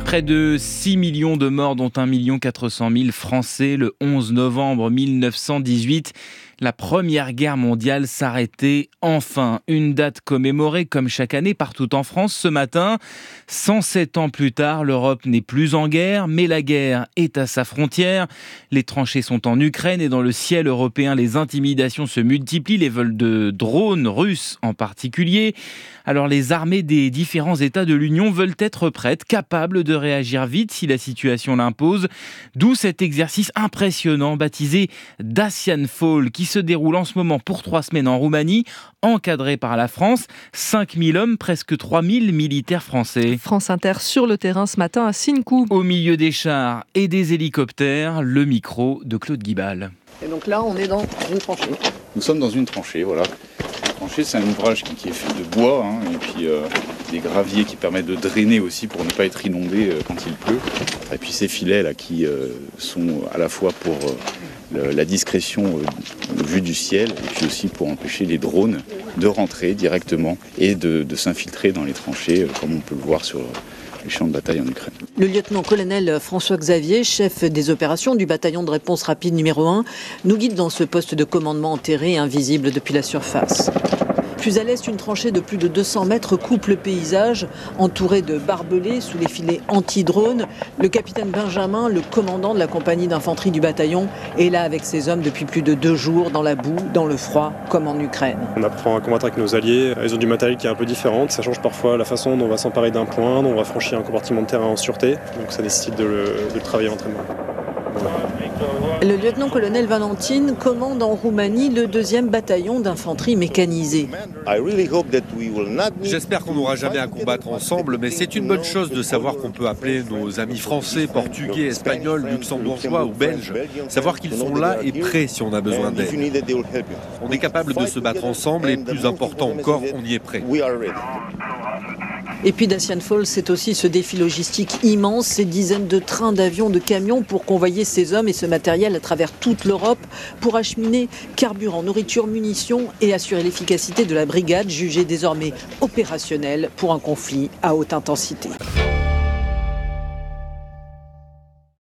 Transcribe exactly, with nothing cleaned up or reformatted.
Près de six millions de morts, dont un million quatre cent mille Français. Le onze novembre mille neuf cent dix-huit, la Première Guerre mondiale s'arrêtait enfin. Une date commémorée comme chaque année partout en France ce matin. cent sept ans plus tard, l'Europe n'est plus en guerre, mais la guerre est à sa frontière. Les tranchées sont en Ukraine et dans le ciel européen, les intimidations se multiplient, les vols de drones russes en particulier. Alors les armées des différents États de l'Union veulent être prêtes, capables de réagir vite si la situation l'impose. D'où cet exercice impressionnant baptisé Dacian Fall qui se déroule en ce moment pour trois semaines en Roumanie, encadré par la France. cinq mille hommes, presque trois mille militaires français. France Inter sur le terrain ce matin à Sincou. Au milieu des chars et des hélicoptères, le micro de Claude Guibal. Et donc là, on est dans une tranchée. Nous sommes dans une tranchée, voilà. La tranchée, c'est un ouvrage qui, qui est fait de bois, hein, et puis euh, des graviers qui permettent de drainer aussi pour ne pas être inondé euh, quand il pleut. Et puis ces filets là qui euh, sont à la fois pour euh, le, la discrétion euh, vue du ciel et puis aussi pour empêcher les drones de rentrer directement et de, de s'infiltrer dans les tranchées, euh, comme on peut le voir sur les champs de bataille en Ukraine. Le lieutenant-colonel François Xavier, chef des opérations du bataillon de réponse rapide numéro un, nous guide dans ce poste de commandement enterré et invisible depuis la surface. Plus à l'est, une tranchée de plus de deux cents mètres coupe le paysage, entouré de barbelés sous les filets anti-drones. Le capitaine Benjamin, le commandant de la compagnie d'infanterie du bataillon, est là avec ses hommes depuis plus de deux jours, dans la boue, dans le froid, comme en Ukraine. On apprend à combattre avec nos alliés. Ils ont du matériel qui est un peu différent. Ça change parfois la façon dont on va s'emparer d'un point, dont on va franchir un compartiment de terrain en sûreté. Donc ça nécessite de le, de le travailler en entraînement. Le lieutenant-colonel Valentine commande en Roumanie le deuxième bataillon d'infanterie mécanisée. J'espère qu'on n'aura jamais à combattre ensemble, mais c'est une bonne chose de savoir qu'on peut appeler nos amis français, portugais, espagnols, luxembourgeois ou belges, savoir qu'ils sont là et prêts si on a besoin d'aide. On est capable de se battre ensemble et, plus important encore, on y est prêt. Et puis Dacian Fall, c'est aussi ce défi logistique immense, ces dizaines de trains, d'avions, de camions pour convoyer ces hommes et ce matériel à travers toute l'Europe pour acheminer carburant, nourriture, munitions et assurer l'efficacité de la brigade jugée désormais opérationnelle pour un conflit à haute intensité.